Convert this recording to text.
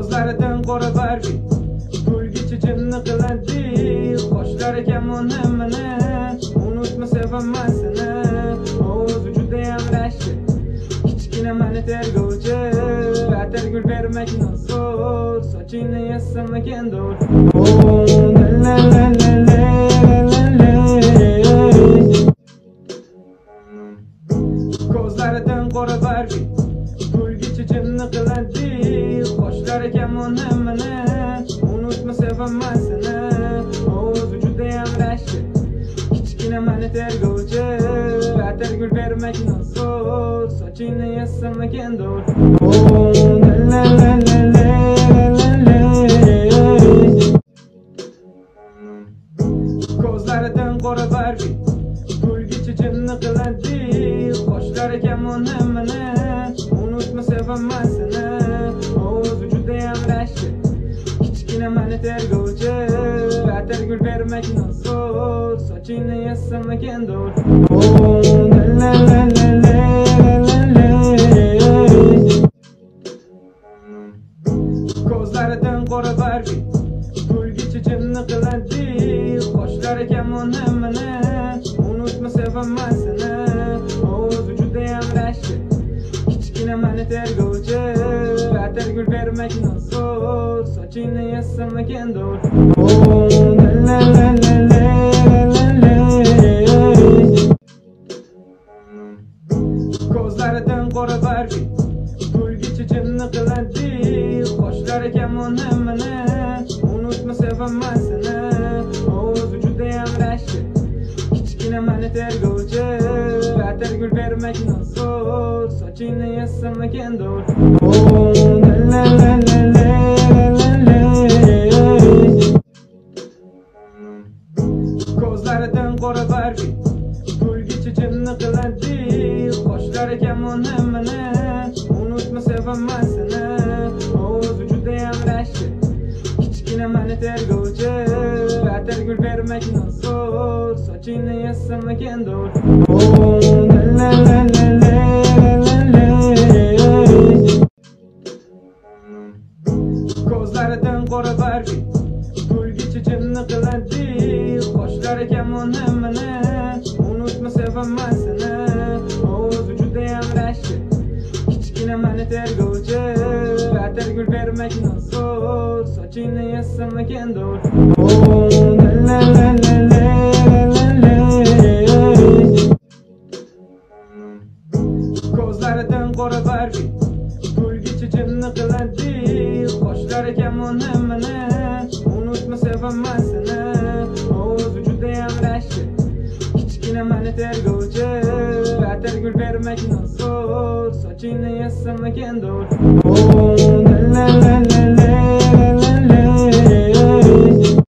Ko'zlaridan qora bargi kulgichi chinni qiladi. Qoshlari kamon hammani unutma sevaman seni. O'zi judayam rashki kichkina mani tergovchi. Atirgul bermak nosor sochingni yassamagan dur. La la la la la la. Ko'zlaridan qora bargi kulgichi chinni qiladi. Qoshlari kamon hammani unutma sevaman seni. O'zi judayam rashki kichkina mani tergovchi. Atirgul bermak nosor sochingni yassamagan dur. La la la la la la. Ko'zlaridan qora bargi kulgichi chinni qiladi. Qoshlari kamon hammani unutma sevaman seni. O'zi judayam rashki kichkina mani tergovchi. Atirgul bermak nosor sochingni yassamagan dur. La la la la la la. Ko'zlaridan qora bargi kulgichi chinni qiladi. Qoshlari kamon hammani unutma sevaman seni. O'zi judayam rashki kichkina mani tergovchi. Atirgul bermak nosor sochingni yassamagan dur. La la la la la la. Ko'zlaridan qora bargi kulgichi chinni qiladi. Qoshlari kamon hammani unutma sevaman seni. O'zi judayam rashki kichkina mani tergovchi. Atirgul bermak nosor sochingni yassamagan dur. La la la la la la. Ko'zlaridan qora bargi kulgichi chinni qiladi. Qoshlari kamon hammani unutma sevaman seni. O'zi judayam rashki kichkina mani tergovchi. Atirgul bermak nosor sochingni yassamagan dur. La la la la la la. Ko'zlaridan qora bargi kulgichi chinni qiladi. Qoshlari kamon hammani unutma sevaman seni. O'zi judayam rashki kichkina mani tergovchi. Atirgul bermak nosor sochingni yassamagan dur. La la la la la la. Ko'zlaridan qora bargi kulgichi chinni qiladi. Qoshlari kamon hammani unutma sevaman seni. O'zi judayam rashki kichkina mani tergovchi. Atirgul bermak nosor sochingni yassamagan dur. La la la la.